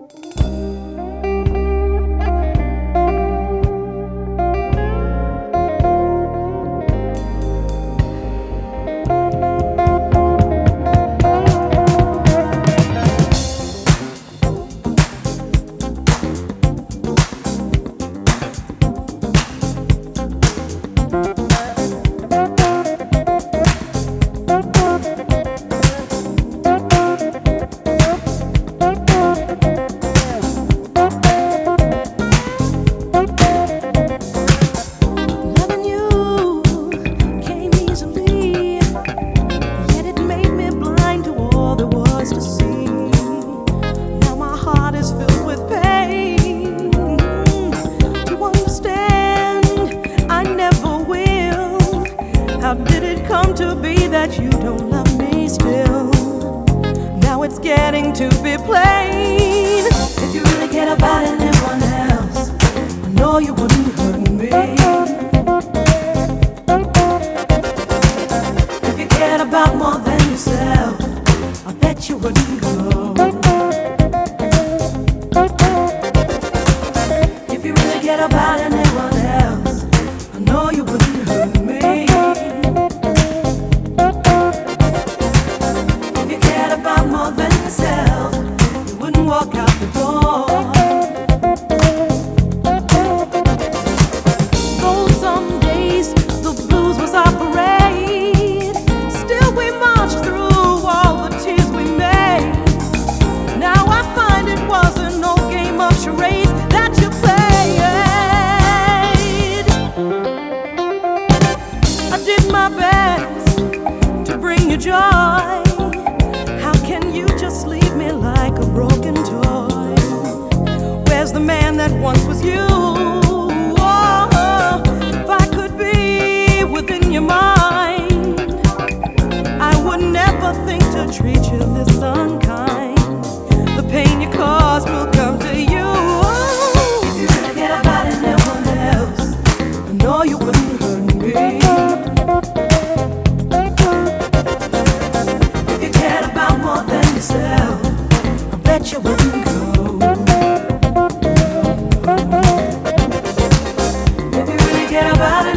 How did it come to be that you don't love me still? Now it's getting to be plain. If you really cared about anyone else, I know you wouldn't hurt me. If you cared about more than yourself, I bet you wouldn't go. If you really cared about anyone else, I know you wouldn't hurt me. More than yourself, you wouldn't walk out the door. Though some days the blues was our parade, still we marched through all the tears we made. Now I find it wasn't no game of charades that you played. I did my best to bring you joy. Just leave me like a broken toy. Where's the man that once was you? Oh, if I could be within your mind, I would never think to treat you this unkind. The pain you caused will come to you. If you really cared about anyone else, I know you wouldn't hurt me. I bet you wouldn't go. If you really care about it